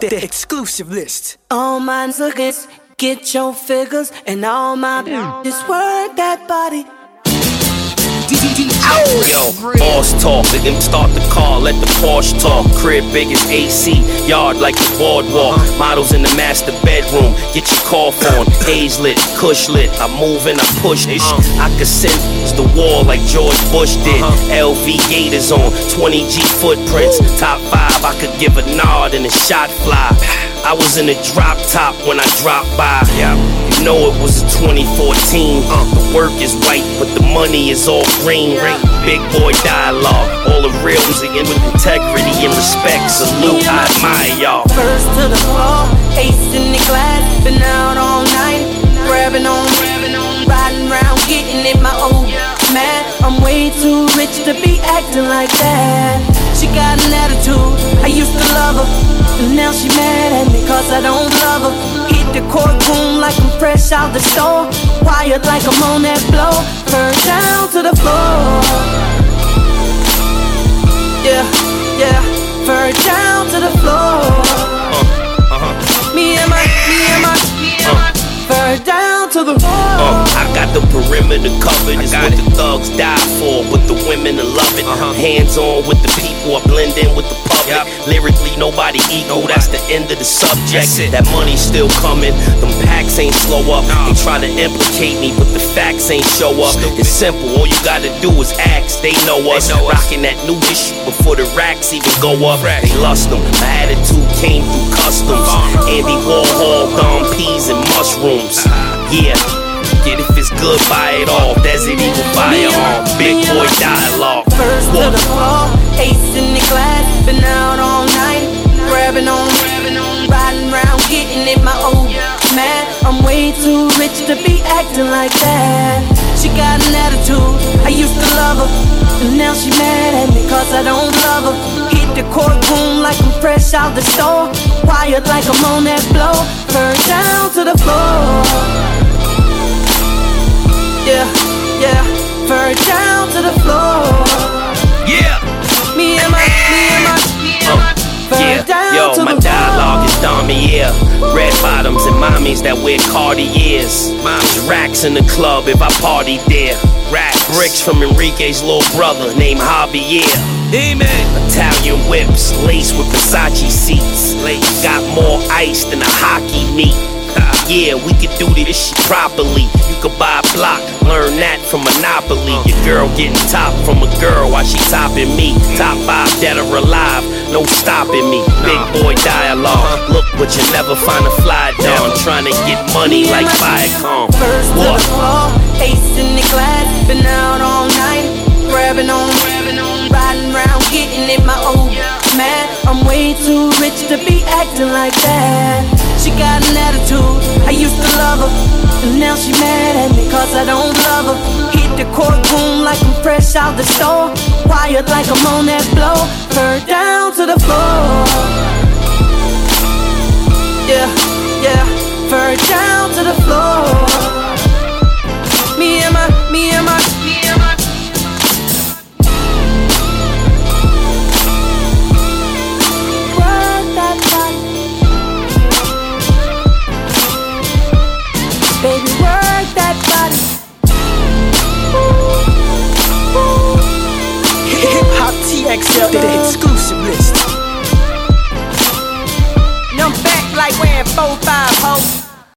The exclusive list. All my niggas, get your figures, and all my bitches work that body. Yo, boss talk, they can start the car, let the Porsche talk. Crib big as AC, yard like the boardwalk. Models in the master bedroom, get your cough on. Haze lit, Kush lit, I move and I push this. I could send the wall like George Bush did. LV Gators on, 20G footprints. Top 5, I could give a nod and a shot fly. I was in a drop top when I dropped by. You know it was a 2014. The work is white, but the money is all green. Big boy dialogue, all the real music with integrity and respect. Salute, I admire y'all. First to the floor, ace in the glass. Been out all night, grabbing on, riding around, getting it. My old man, I'm way too rich to be acting like that. She got an attitude, I used to love her, and now she mad at me cause I don't love her. Hit the courtroom like I'm fresh out the store, wired like I'm on that blow. Burn down to the floor. Yeah, yeah, burn down to the floor. Me and my burn down to the floor. I got the perimeter covered, it's what the thugs die for, but the women are love it. Hands on with the people, I blend in with the public. Lyrically, nobody equal, that's the end of the subject. That money's still coming, them packs ain't slow up. They try to implicate me, but the facts ain't show up. It's simple, all you gotta do is ask, they know us. Rocking that new issue before the racks even go up. They lust them, my attitude came through customs. Andy Warhol, Dom Peas and mushrooms. Yeah, get if it's good, buy it all. Desert Eagle firearm, big boy dialogue. First to the floor, ace in the glass. Been out all night, grabbing on, riding around, getting it. My old man, I'm way too rich to be acting like that. She got an attitude, I used to love her, and now she mad at me cause I don't love her. Hit the courtroom like I'm fresh out the store, wired like I'm on that blow. Burn down to the floor. Yeah, yeah, burn down to the floor. Yeah, me and my burn down yo, to my the dialogue is Damier. Red bottoms and mommies that wear Cartiers. Mom's racks in the club if I party there. Rack bricks from Enrique's little brother named Javier. Amen. Italian whips, laced with Versace seats. Got more ice than a hockey meet. Yeah, we could do this shit properly. You could buy a block, learn that from Monopoly. Your girl getting top from a girl while she topping me. Top 5 dead or alive, no stopping me. Big boy dialogue, look but you never find a fly down. Trying to get money like Viacom. First to the floor, ace in the glass. Been out all night, grabbing on, riding around, getting it. My old man, I'm way too rich to be acting like that. She got an attitude, I used to love her, and now she mad at me cause I don't love her. Hit the courtroom like I'm fresh out the store, wired like I'm on that blow. Burn down to the floor. Yeah, yeah, burn down to the floor. Me and my work that body. Baby, work that body. Hip Hop TXL, the exclusive list. And I'm back like wearing 4-5